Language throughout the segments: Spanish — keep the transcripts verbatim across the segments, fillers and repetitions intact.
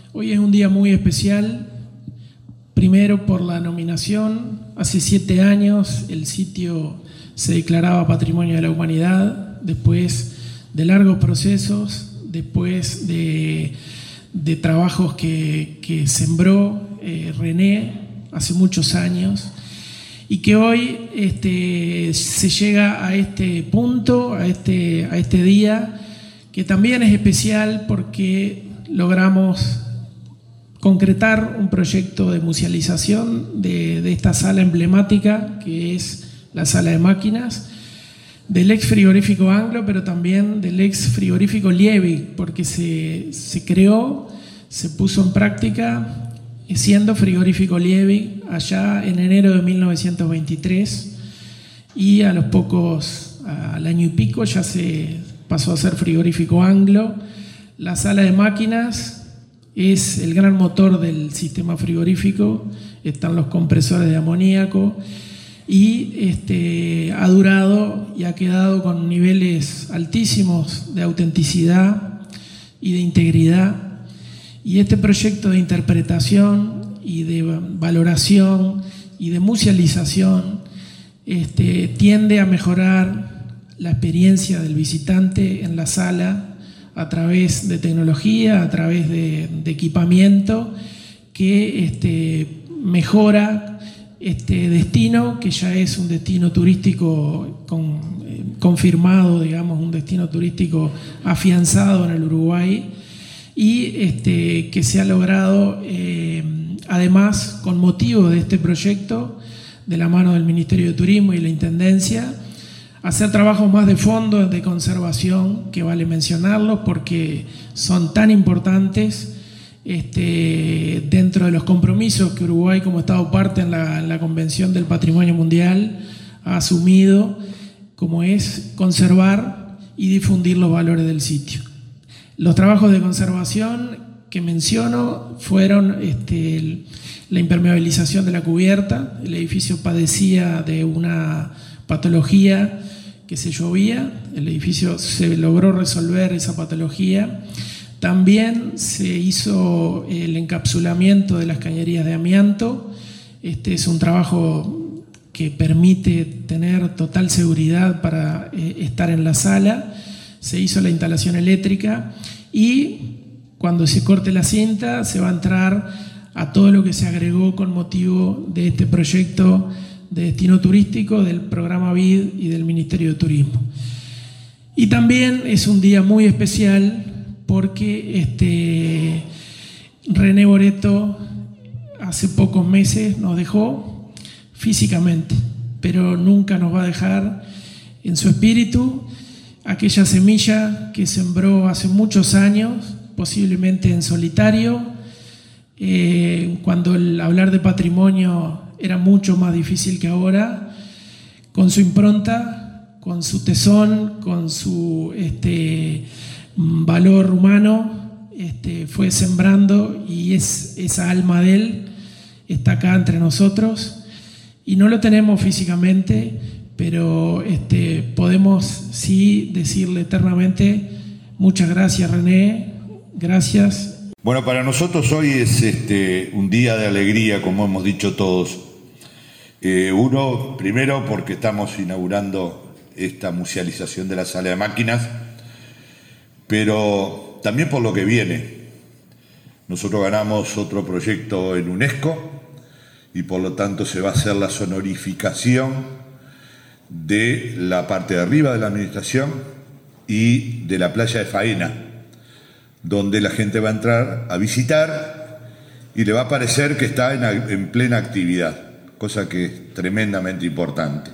Hoy es un día muy especial, primero por la nominación. Hace siete años el sitio se declaraba Patrimonio de la Humanidad, después de largos procesos, después de, de trabajos que, que sembró eh, René hace muchos años, y que hoy este, se llega a este punto, a este, a este día, que también es especial porque logramos concretar un proyecto de musealización de, de esta sala emblemática, que es la sala de máquinas, del ex frigorífico Anglo, pero también del ex frigorífico Liebig, porque se, se creó, se puso en práctica siendo frigorífico Liebig allá en enero de mil novecientos veintitrés, y a los pocos, al año y pico, ya se pasó a ser frigorífico Anglo. La sala de máquinas es el gran motor del sistema frigorífico, están los compresores de amoníaco, y este, ha durado y ha quedado con niveles altísimos de autenticidad y de integridad. Y este proyecto de interpretación y de valoración y de musealización este, tiende a mejorar la experiencia del visitante en la sala a través de tecnología, a través de, de equipamiento que este, mejora este destino, que ya es un destino turístico con, eh, confirmado, digamos, un destino turístico afianzado en el Uruguay, y este, que se ha logrado, eh, además, con motivo de este proyecto, de la mano del Ministerio de Turismo y la Intendencia, hacer trabajos más de fondo, de conservación, que vale mencionarlos porque son tan importantes este, dentro de los compromisos que Uruguay, como Estado parte en la, en la Convención del Patrimonio Mundial, ha asumido, como es conservar y difundir los valores del sitio. Los trabajos de conservación que menciono fueron este, el, la impermeabilización de la cubierta. El edificio padecía de una patología que se llovía, el edificio se logró resolver esa patología. También se hizo el encapsulamiento de las cañerías de amianto. Este es un trabajo que permite tener total seguridad para eh, estar en la sala. Se hizo la instalación eléctrica y cuando se corte la cinta se va a entrar a todo lo que se agregó con motivo de este proyecto de destino turístico del programa B I D y del Ministerio de Turismo. Y también es un día muy especial porque este, René Boreto hace pocos meses nos dejó físicamente, pero nunca nos va a dejar en su espíritu aquella semilla que sembró hace muchos años, posiblemente en solitario, eh, cuando el hablar de patrimonio era mucho más difícil que ahora, con su impronta, con su tesón, con su este, valor humano, este, fue sembrando, y es, esa alma de él está acá entre nosotros, y no lo tenemos físicamente, pero este, podemos sí decirle eternamente muchas gracias, René, gracias. Bueno, para nosotros hoy es este, un día de alegría, como hemos dicho todos. Eh, uno, primero porque estamos inaugurando esta musealización de la sala de máquinas, pero también por lo que viene. Nosotros ganamos otro proyecto en UNESCO y por lo tanto se va a hacer la sonorificación de la parte de arriba de la administración y de la playa de Faena, donde la gente va a entrar a visitar y le va a parecer que está en, en plena actividad, cosa que es tremendamente importante.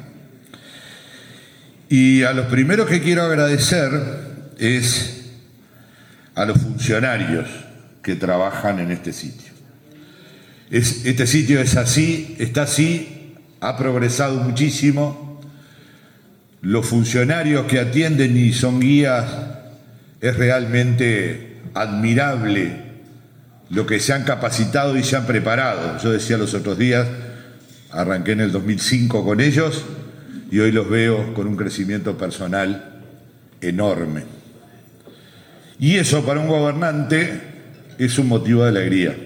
Y a los primeros que quiero agradecer es a los funcionarios que trabajan en este sitio. Es, este sitio es así, está así, ha progresado muchísimo. Los funcionarios que atienden y son guías, es realmente admirable lo que se han capacitado y se han preparado. Yo decía los otros días, arranqué en el dos mil cinco con ellos y hoy los veo con un crecimiento personal enorme. Y eso para un gobernante es un motivo de alegría,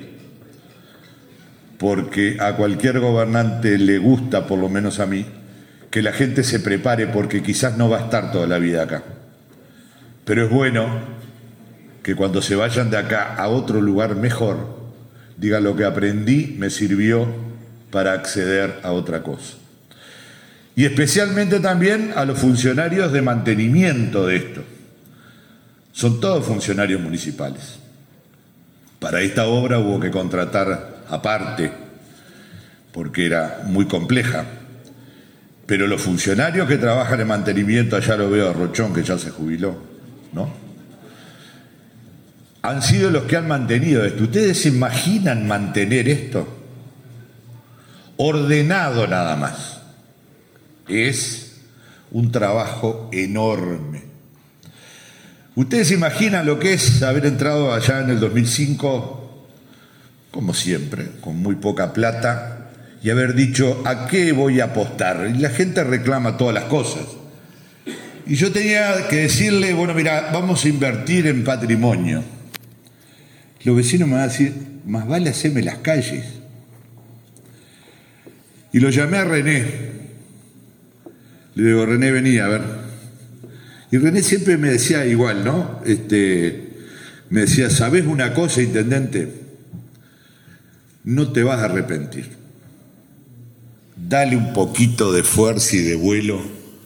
porque a cualquier gobernante le gusta, por lo menos a mí, que la gente se prepare, porque quizás no va a estar toda la vida acá. Pero es bueno que cuando se vayan de acá a otro lugar mejor, digan: lo que aprendí me sirvió para acceder a otra cosa. Y especialmente también a los funcionarios de mantenimiento de esto. Son todos funcionarios municipales. Para esta obra hubo que contratar aparte, porque era muy compleja. Pero los funcionarios que trabajan en mantenimiento, allá lo veo a Rochón, que ya se jubiló, ¿no?, han sido los que han mantenido esto. ¿Ustedes se imaginan mantener esto? Ordenado nada más. Es un trabajo enorme. ¿Ustedes se imaginan lo que es haber entrado allá en el dos mil cinco, como siempre, con muy poca plata, y haber dicho: ¿a qué voy a apostar? Y la gente reclama todas las cosas. Y yo tenía que decirle: bueno, mira, vamos a invertir en patrimonio. Los vecinos me van a decir: más vale hacerme las calles. Y lo llamé a René. Le digo: René, vení a ver. Y René siempre me decía igual, ¿no? Este, me decía: ¿sabés una cosa, intendente? No te vas a arrepentir. Dale un poquito de fuerza y de vuelo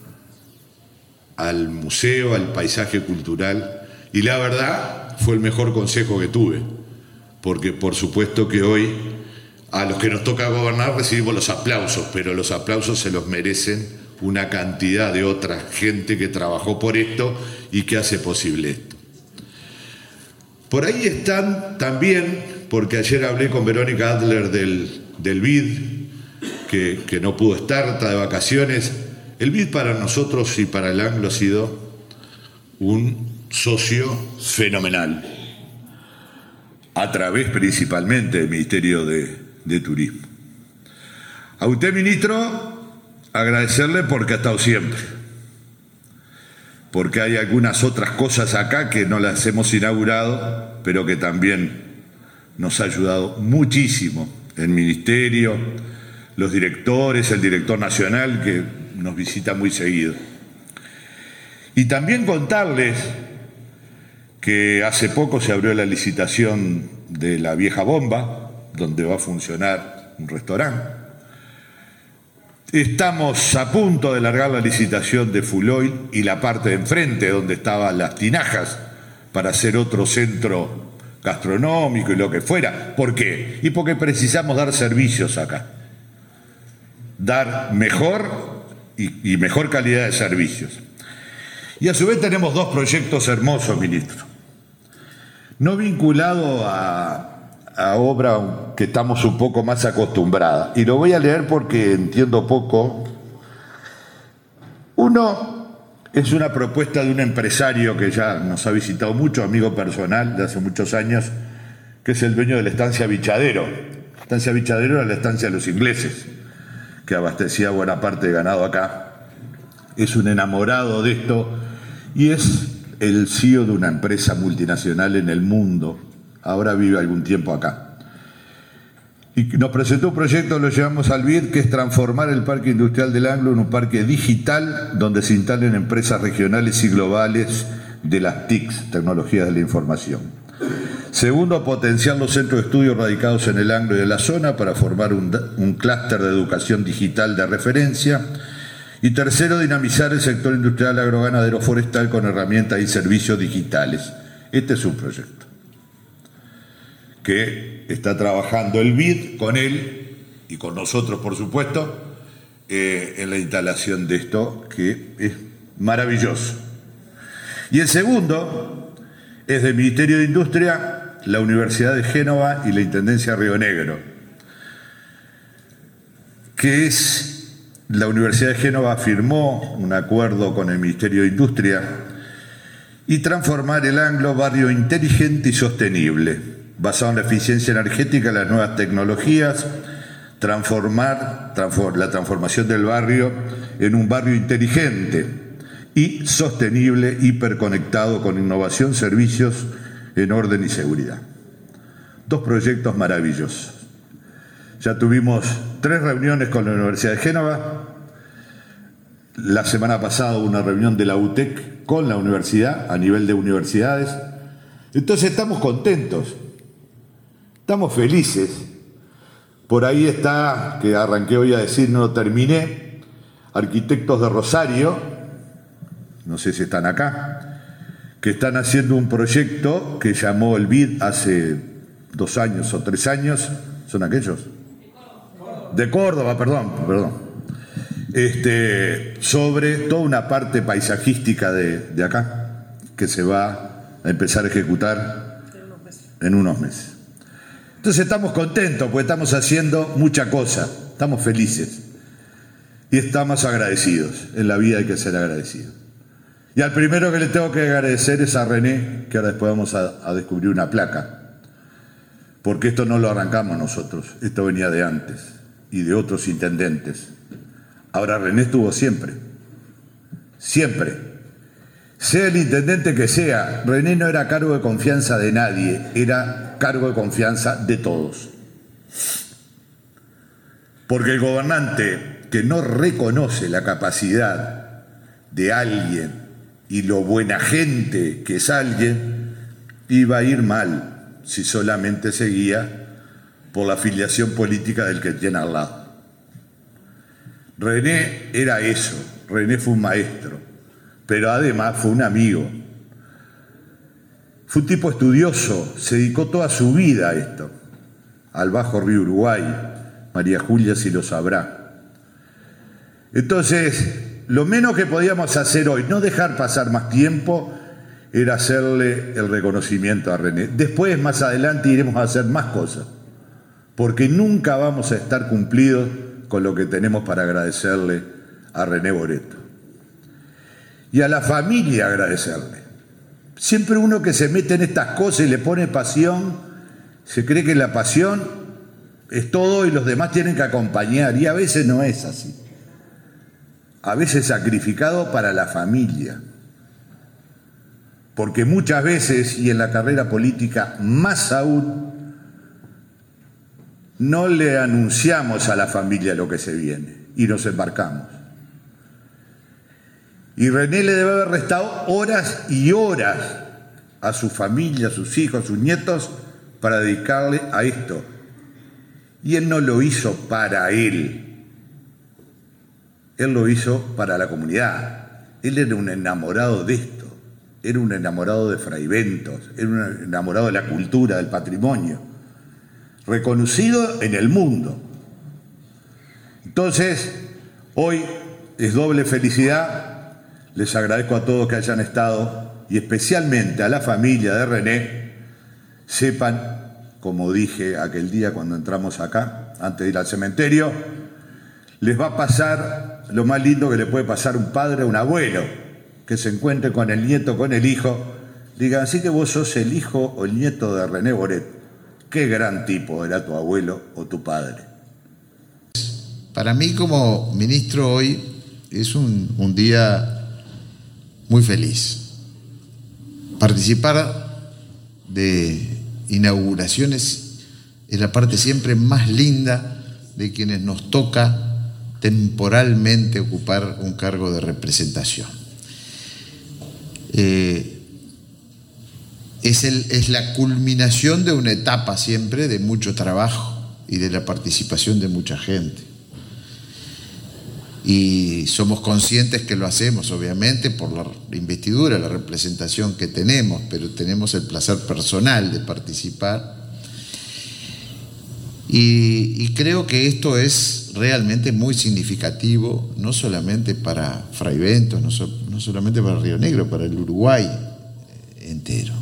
al museo, al paisaje cultural. Y la verdad, fue el mejor consejo que tuve, porque por supuesto que hoy a los que nos toca gobernar recibimos los aplausos, pero los aplausos se los merecen una cantidad de otra gente que trabajó por esto y que hace posible esto. Por ahí están también, porque ayer hablé con Verónica Adler del, del B I D, que, que no pudo estar, está de vacaciones. El B I D para nosotros y para el Anglo ha sido un socio fenomenal, a través principalmente del Ministerio de, de Turismo. A usted, ministro, agradecerle porque ha estado siempre, porque hay algunas otras cosas acá que no las hemos inaugurado, pero que también nos ha ayudado muchísimo el Ministerio, los directores, el director nacional que nos visita muy seguido. Y también contarles que hace poco se abrió la licitación de la Vieja Bomba, donde va a funcionar un restaurante. Estamos a punto de largar la licitación de Fuloy y la parte de enfrente, donde estaban las tinajas, para hacer otro centro gastronómico y lo que fuera. ¿Por qué? Y porque precisamos dar servicios acá. Dar mejor y, y mejor calidad de servicios. Y a su vez tenemos dos proyectos hermosos, ministro. No vinculado a, a obra que estamos un poco más acostumbradas. Y lo voy a leer porque entiendo poco. Uno es una propuesta de un empresario que ya nos ha visitado mucho, amigo personal de hace muchos años, que es el dueño de la estancia Bichadero. La estancia Bichadero era la estancia de los ingleses, que abastecía buena parte de ganado acá. Es un enamorado de esto y es el C E O de una empresa multinacional en el mundo. Ahora vive algún tiempo acá. Y nos presentó un proyecto, lo llevamos al B I D, que es transformar el Parque Industrial del Anglo en un parque digital donde se instalen empresas regionales y globales de las T I Cs, tecnologías de la información. Segundo, potenciar los centros de estudios radicados en el Anglo y de la zona para formar un, un clúster de educación digital de referencia. Y tercero, dinamizar el sector industrial agroganadero forestal con herramientas y servicios digitales. Este es un proyecto que está trabajando el B I D con él y con nosotros, por supuesto, eh, en la instalación de esto, que es maravilloso. Y el segundo es del Ministerio de Industria, la Universidad de Génova y la Intendencia de Río Negro, que es... La Universidad de Génova firmó un acuerdo con el Ministerio de Industria y transformar el Anglo barrio inteligente y sostenible, basado en la eficiencia energética y las nuevas tecnologías, transformar transform, la transformación del barrio en un barrio inteligente y sostenible, hiperconectado con innovación, servicios en orden y seguridad. dos proyectos maravillosos. Ya tuvimos tres reuniones con la Universidad de Génova. La semana pasada hubo una reunión de la U T E C con la universidad, a nivel de universidades. Entonces estamos contentos, estamos felices. Por ahí está, que arranqué hoy a decir, no lo terminé, Arquitectos de Rosario, no sé si están acá, que están haciendo un proyecto que llamó el B I D hace dos años o tres años. ¿Son aquellos? De Córdoba, perdón, perdón. Este, sobre toda una parte paisajística de, de acá, que se va a empezar a ejecutar en unos meses. Entonces estamos contentos, porque estamos haciendo mucha cosa, estamos felices y estamos agradecidos. En la vida hay que ser agradecidos. Y al primero que le tengo que agradecer es a René, que ahora después vamos a, a descubrir una placa, porque esto no lo arrancamos nosotros, esto venía de antes y de otros intendentes. Ahora René estuvo siempre, siempre. Sea el intendente que sea, René no era cargo de confianza de nadie, era cargo de confianza de todos. Porque el gobernante que no reconoce la capacidad de alguien y lo buena gente que es alguien, iba a ir mal si solamente seguía por la afiliación política del que tiene al lado. René era eso, René fue un maestro, pero además fue un amigo. Fue un tipo estudioso, se dedicó toda su vida a esto, al Bajo Río Uruguay. María Julia sí lo sabrá. Entonces, lo menos que podíamos hacer hoy, no dejar pasar más tiempo, era hacerle el reconocimiento a René. Después, más adelante, iremos a hacer más cosas, porque nunca vamos a estar cumplidos con lo que tenemos para agradecerle a René Boretto. Y a la familia agradecerle. Siempre uno que se mete en estas cosas y le pone pasión, se cree que la pasión es todo y los demás tienen que acompañar, y a veces no es así. A veces sacrificado para la familia. Porque muchas veces, y en la carrera política más aún, no le anunciamos a la familia lo que se viene y nos embarcamos. Y René le debe haber restado horas y horas a su familia, a sus hijos, a sus nietos, para dedicarle a esto. Y él no lo hizo para él. Él lo hizo para la comunidad. Él era un enamorado de esto. Era un enamorado de Fraiventos. Era un enamorado de la cultura, del patrimonio. Reconocido en el mundo. Entonces, hoy es doble felicidad. Les agradezco a todos que hayan estado, y especialmente a la familia de René. Sepan, como dije aquel día cuando entramos acá, antes de ir al cementerio, les va a pasar lo más lindo que le puede pasar a un padre o un abuelo, que se encuentre con el nieto, con el hijo, digan, así que vos sos el hijo o el nieto de René Boretto. Qué gran tipo era tu abuelo o tu padre. Para mí como ministro hoy es un, un día muy feliz. Participar de inauguraciones es la parte siempre más linda de quienes nos toca temporalmente ocupar un cargo de representación. Eh, es, el, es la culminación de una etapa siempre de mucho trabajo y de la participación de mucha gente. Y somos conscientes que lo hacemos, obviamente, por la investidura, la representación que tenemos, pero tenemos el placer personal de participar. Y, y creo que esto es realmente muy significativo, no solamente para Fraiventos, no, so, no solamente para Río Negro, para el Uruguay entero.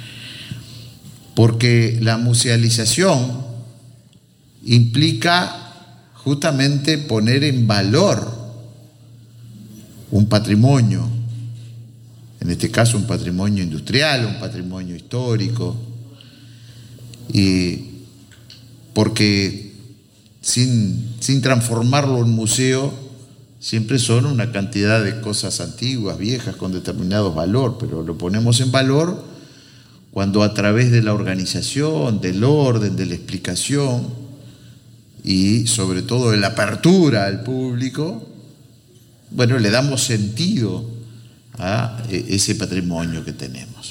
Porque la musealización implica justamente poner en valor un patrimonio, en este caso un patrimonio industrial, un patrimonio histórico, y porque sin, sin transformarlo en museo siempre son una cantidad de cosas antiguas, viejas, con determinado valor, pero lo ponemos en valor cuando a través de la organización, del orden, de la explicación y sobre todo de la apertura al público, bueno, le damos sentido a ese patrimonio que tenemos.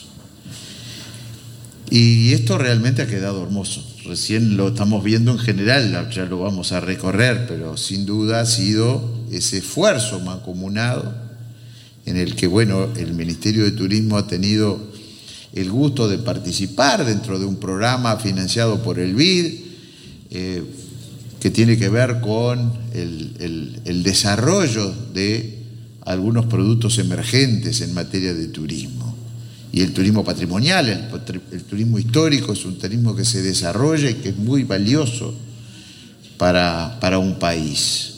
Y esto realmente ha quedado hermoso. Recién lo estamos viendo en general, ya lo vamos a recorrer, pero sin duda ha sido ese esfuerzo mancomunado en el que, bueno, el Ministerio de Turismo ha tenido el gusto de participar dentro de un programa financiado por el B I D, eh, que tiene que ver con el, el, el desarrollo de algunos productos emergentes en materia de turismo. Y el turismo patrimonial, el, el turismo histórico es un turismo que se desarrolla y que es muy valioso para, para un país.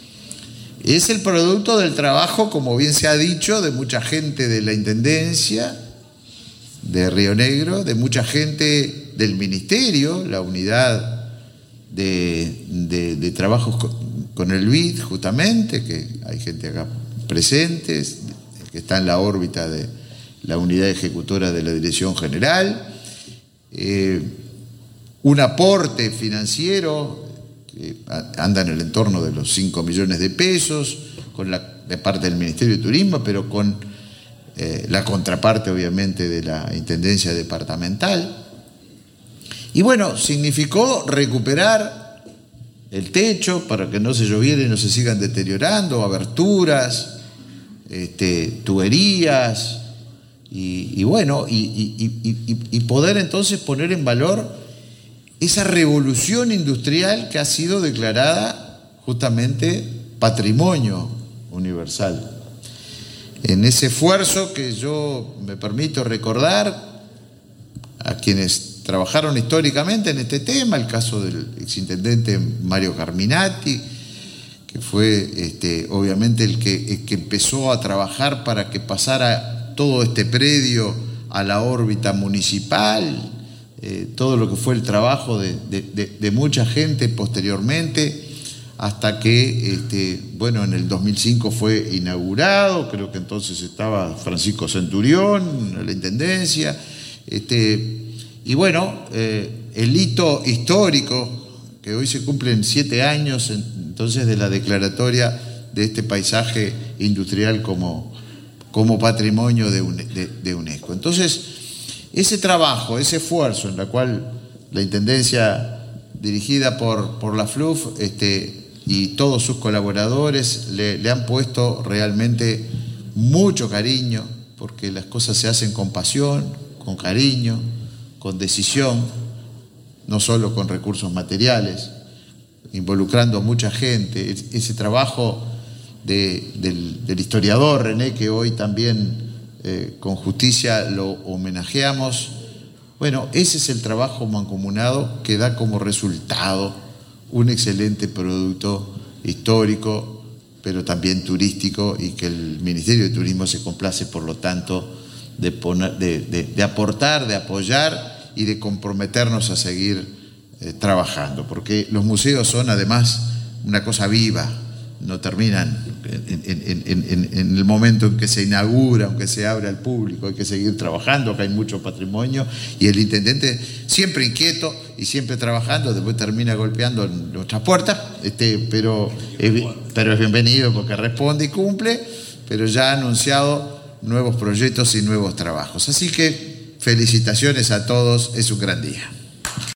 Es el producto del trabajo, como bien se ha dicho, de mucha gente de la Intendencia de Río Negro, de mucha gente del Ministerio, la unidad de, de, de trabajos con, con el B I D, justamente, que hay gente acá presente, que está en la órbita de la unidad ejecutora de la Dirección General, eh, un aporte financiero que anda en el entorno de los cinco millones de pesos, con la, de parte del Ministerio de Turismo, pero con eh, la contraparte, obviamente, de la Intendencia Departamental. Y bueno, significó recuperar el techo para que no se lloviera y no se sigan deteriorando, aberturas, este, tuberías, y, y bueno, y, y, y, y poder entonces poner en valor esa revolución industrial que ha sido declarada justamente patrimonio universal. En ese esfuerzo que yo me permito recordar a quienes trabajaron históricamente en este tema, el caso del exintendente Mario Carminati, que fue este, obviamente el que, el que empezó a trabajar para que pasara todo este predio a la órbita municipal, eh, todo lo que fue el trabajo de, de, de, de mucha gente posteriormente, hasta que, este, bueno, en el dos mil cinco fue inaugurado, creo que entonces estaba Francisco Centurión en la Intendencia, este, y bueno, eh, el hito histórico, que hoy se cumplen siete años entonces de la declaratoria de este paisaje industrial como, como patrimonio de, de, de UNESCO. Entonces, ese trabajo, ese esfuerzo en la cual la Intendencia dirigida por, por la F L U F este, y todos sus colaboradores le, le han puesto realmente mucho cariño, porque las cosas se hacen con pasión, con cariño, con decisión, no solo con recursos materiales, involucrando a mucha gente. Ese trabajo de, del, del historiador René, que hoy también eh, con justicia lo homenajeamos, bueno, ese es el trabajo mancomunado que da como resultado un excelente producto histórico, pero también turístico, y que el Ministerio de Turismo se complace, por lo tanto, de, poner, de, de, de aportar, de apoyar y de comprometernos a seguir eh, trabajando, porque los museos son además una cosa viva, no terminan en, en, en, en, en el momento en que se inaugura, aunque se abre al público, hay que seguir trabajando, acá hay mucho patrimonio, y el intendente siempre inquieto y siempre trabajando, después termina golpeando nuestras puertas, este, pero, es, pero es bienvenido porque responde y cumple, pero ya ha anunciado nuevos proyectos y nuevos trabajos. Así que felicitaciones a todos, es un gran día.